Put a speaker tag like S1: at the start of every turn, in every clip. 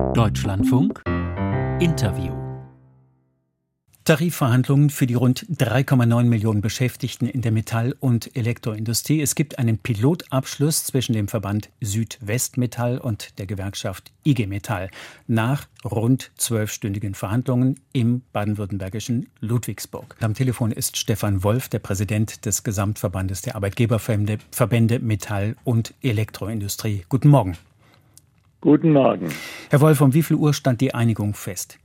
S1: Deutschlandfunk Interview. Tarifverhandlungen für die rund 3,9 Millionen Beschäftigten in der Metall- und Elektroindustrie. Es gibt einen Pilotabschluss zwischen dem Verband Südwestmetall und der Gewerkschaft IG Metall nach rund 12-stündigen Verhandlungen im baden-württembergischen Ludwigsburg. Am Telefon ist Stefan Wolf, der Präsident des Gesamtverbandes der Arbeitgeberverbände Metall- und Elektroindustrie. Guten Morgen.
S2: Guten Morgen.
S1: Herr Wolf, um wie viel Uhr stand die Einigung fest?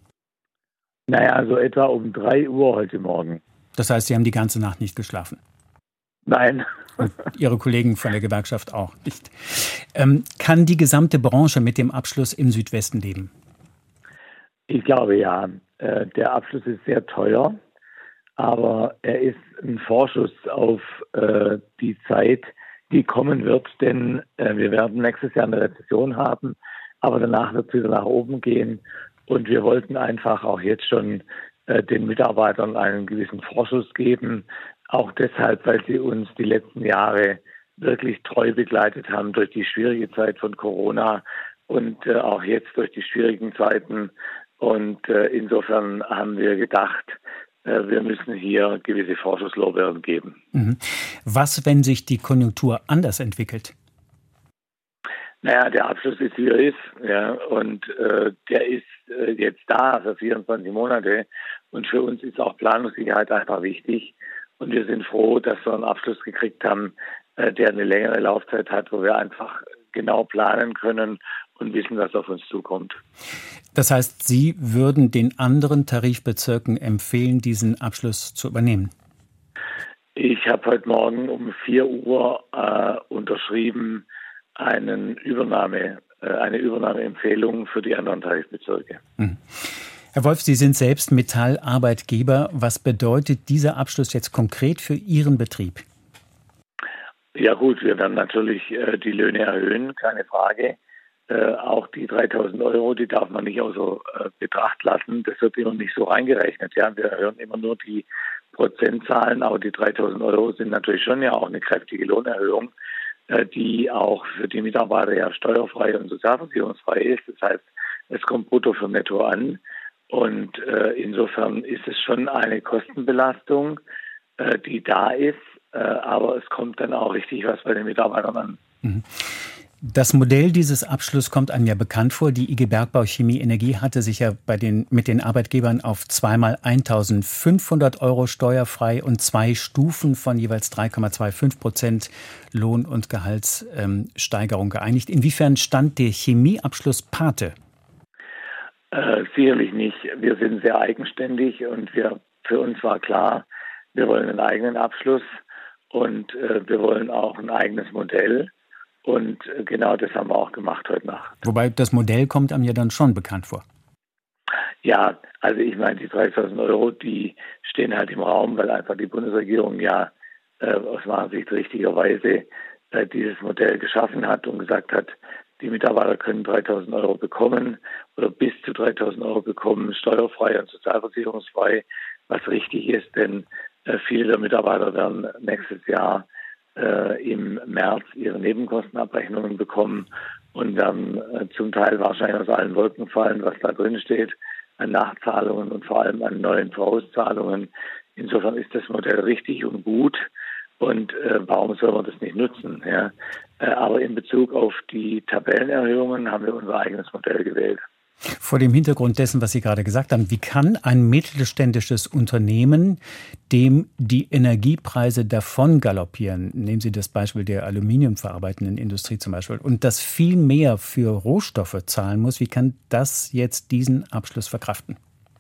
S2: Naja, so etwa um 3 Uhr heute Morgen.
S1: Das heißt, Sie haben die ganze Nacht nicht geschlafen?
S2: Nein.
S1: Und Ihre Kollegen von der Gewerkschaft auch nicht. Kann die gesamte Branche mit dem Abschluss im Südwesten leben?
S2: Ich glaube ja. Der Abschluss ist sehr teuer, aber er ist ein Vorschuss auf die Zeit, die kommen wird. Denn wir werden nächstes Jahr eine Rezession haben, aber danach wird es wieder nach oben gehen. Und wir wollten einfach auch jetzt schon den Mitarbeitern einen gewissen Vorschuss geben. Auch deshalb, weil sie uns die letzten Jahre wirklich treu begleitet haben durch die schwierige Zeit von Corona und auch jetzt durch die schwierigen Zeiten. Und insofern haben wir gedacht, wir müssen hier gewisse Vorschusslorbeeren geben.
S1: Was, wenn sich die Konjunktur anders entwickelt?
S2: Naja, der Abschluss ist, wie er ist, ja, und der ist jetzt da für 24 Monate. Und für uns ist auch Planungssicherheit einfach wichtig. Und wir sind froh, dass wir einen Abschluss gekriegt haben, der eine längere Laufzeit hat, wo wir einfach genau planen können und wissen, was auf uns zukommt.
S1: Das heißt, Sie würden den anderen Tarifbezirken empfehlen, diesen Abschluss zu übernehmen?
S2: Ich habe heute Morgen um 4 Uhr unterschrieben, eine Übernahmeempfehlung für die anderen Tarifbezirke.
S1: Herr Wolf, Sie sind selbst Metallarbeitgeber. Was bedeutet dieser Abschluss jetzt konkret für Ihren Betrieb?
S2: Ja gut, wir werden natürlich die Löhne erhöhen, keine Frage. Auch die 3.000 Euro, die darf man nicht außer Betracht lassen. Das wird immer nicht so reingerechnet. Ja, wir hören immer nur die Prozentzahlen, aber die 3.000 Euro sind natürlich schon ja auch eine kräftige Lohnerhöhung, die auch für die Mitarbeiter ja steuerfrei und sozialversicherungsfrei ist. Das heißt, es kommt brutto für netto an. Und insofern ist es schon eine Kostenbelastung, die da ist. Aber es kommt dann auch richtig was bei den Mitarbeitern an.
S1: Das Modell dieses Abschlusses kommt einem ja bekannt vor. Die IG Bergbau Chemie Energie hatte sich ja mit den Arbeitgebern auf zweimal 1.500 Euro steuerfrei und 2 Stufen von jeweils 3,25% Lohn- und Gehaltssteigerung geeinigt. Inwiefern stand der Chemieabschluss Pate?
S2: Sicherlich nicht. Wir sind sehr eigenständig und für uns war klar, wir wollen einen eigenen Abschluss und wir wollen auch ein eigenes Modell. Und genau das haben wir auch gemacht heute Nacht.
S1: Wobei das Modell kommt einem ja dann schon bekannt vor.
S2: Ja, also ich meine, die 3.000 Euro, die stehen halt im Raum, weil einfach die Bundesregierung ja aus meiner Sicht richtigerweise dieses Modell geschaffen hat und gesagt hat, die Mitarbeiter können 3.000 Euro bekommen oder bis zu 3.000 Euro bekommen, steuerfrei und sozialversicherungsfrei, was richtig ist, denn viele der Mitarbeiter werden nächstes Jahr im März ihre Nebenkostenabrechnungen bekommen und werden zum Teil wahrscheinlich aus allen Wolken fallen, was da drin steht, an Nachzahlungen und vor allem an neuen Vorauszahlungen. Insofern ist das Modell richtig und gut und warum soll man das nicht nutzen? Ja? Aber in Bezug auf die Tabellenerhöhungen haben wir unser eigenes Modell gewählt.
S1: Vor dem Hintergrund dessen, was Sie gerade gesagt haben, wie kann ein mittelständisches Unternehmen, dem die Energiepreise davon galoppieren, nehmen Sie das Beispiel der aluminiumverarbeitenden Industrie zum Beispiel, und das viel mehr für Rohstoffe zahlen muss, wie kann das jetzt diesen Abschluss verkraften?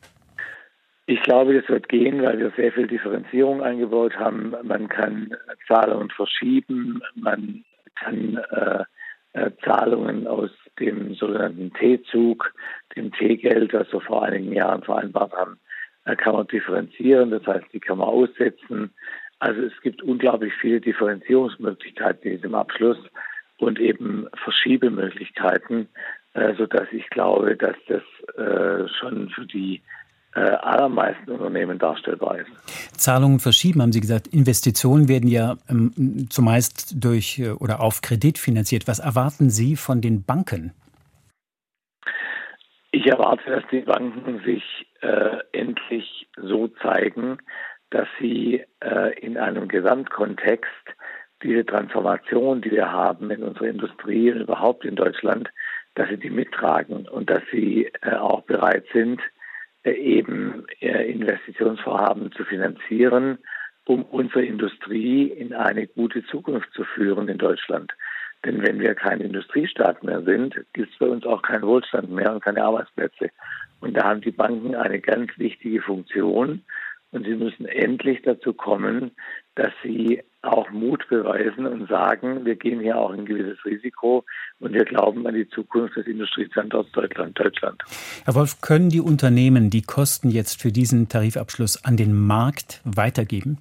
S2: Ich glaube, das wird gehen, weil wir sehr viel Differenzierung eingebaut haben. Man kann Zahlungen verschieben, man kann Zahlungen aus dem sogenannten T-Zug, dem T-Geld, das wir vor einigen Jahren vereinbart haben, kann man differenzieren. Das heißt, die kann man aussetzen. Also es gibt unglaublich viele Differenzierungsmöglichkeiten in diesem Abschluss und eben Verschiebemöglichkeiten, sodass ich glaube, dass das schon für die allermeisten Unternehmen darstellbar ist.
S1: Zahlungen verschieben, haben Sie gesagt. Investitionen werden ja zumeist durch oder auf Kredit finanziert. Was erwarten Sie von den Banken?
S2: Ich erwarte, dass die Banken sich endlich so zeigen, dass sie in einem Gesamtkontext diese Transformation, die wir haben in unserer Industrie und überhaupt in Deutschland, dass sie die mittragen und dass sie auch bereit sind, eben Investitionsvorhaben zu finanzieren, um unsere Industrie in eine gute Zukunft zu führen in Deutschland. Denn wenn wir kein Industriestaat mehr sind, gibt es bei uns auch keinen Wohlstand mehr und keine Arbeitsplätze. Und da haben die Banken eine ganz wichtige Funktion. Und sie müssen endlich dazu kommen, dass sie auch Mut beweisen und sagen, wir gehen hier auch ein gewisses Risiko und wir glauben an die Zukunft des Industriestandorts Deutschland.
S1: Herr Wolf, können die Unternehmen die Kosten jetzt für diesen Tarifabschluss an den Markt weitergeben?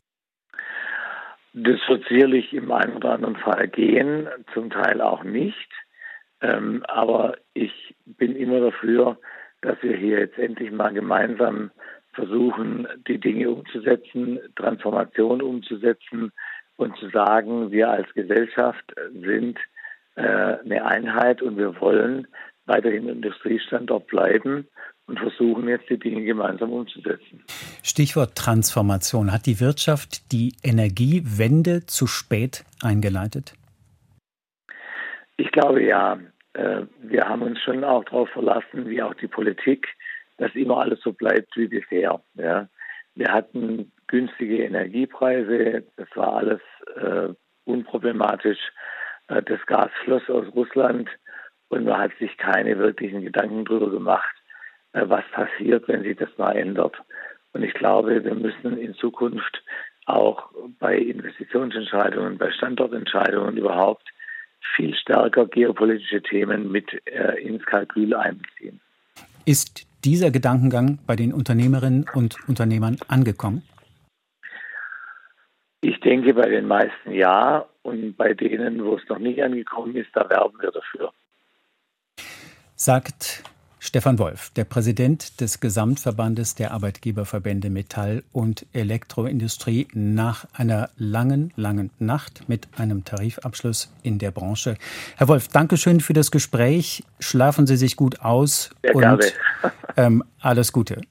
S2: Das wird sicherlich im einen oder anderen Fall gehen, zum Teil auch nicht. Aber ich bin immer dafür, dass wir hier jetzt endlich mal gemeinsam versuchen, die Dinge umzusetzen, Transformation umzusetzen und zu sagen, wir als Gesellschaft sind eine Einheit und wir wollen weiterhin Industriestandort bleiben und versuchen jetzt die Dinge gemeinsam umzusetzen.
S1: Stichwort Transformation. Hat die Wirtschaft die Energiewende zu spät eingeleitet?
S2: Ich glaube ja. Wir haben uns schon auch darauf verlassen, wie auch die Politik, dass immer alles so bleibt wie bisher. Ja. Wir hatten günstige Energiepreise, das war alles unproblematisch. Das Gas floss aus Russland und man hat sich keine wirklichen Gedanken darüber gemacht, was passiert, wenn sich das mal ändert. Und ich glaube, wir müssen in Zukunft auch bei Investitionsentscheidungen, bei Standortentscheidungen überhaupt viel stärker geopolitische Themen mit ins Kalkül einbeziehen.
S1: Ist dieser Gedankengang bei den Unternehmerinnen und Unternehmern angekommen?
S2: Ich denke bei den meisten ja und bei denen, wo es noch nicht angekommen ist, da werben wir dafür.
S1: Sagt Stefan Wolf, der Präsident des Gesamtverbandes der Arbeitgeberverbände Metall- und Elektroindustrie, nach einer langen Nacht mit einem Tarifabschluss in der Branche. Herr Wolf, danke schön für das Gespräch. Schlafen Sie sich gut aus
S2: Sehr
S1: und
S2: gerne.
S1: Alles Gute.